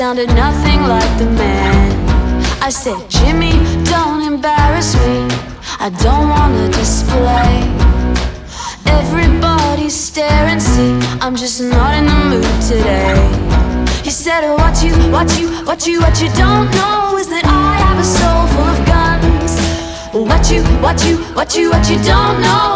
Sounded nothing like the man. I said, Jimmy, don't embarrass me. I don't wanna display. Everybody's staring, see, I'm just not in the mood today. He said, what you don't know is that I have a soul full of guns. What you don't know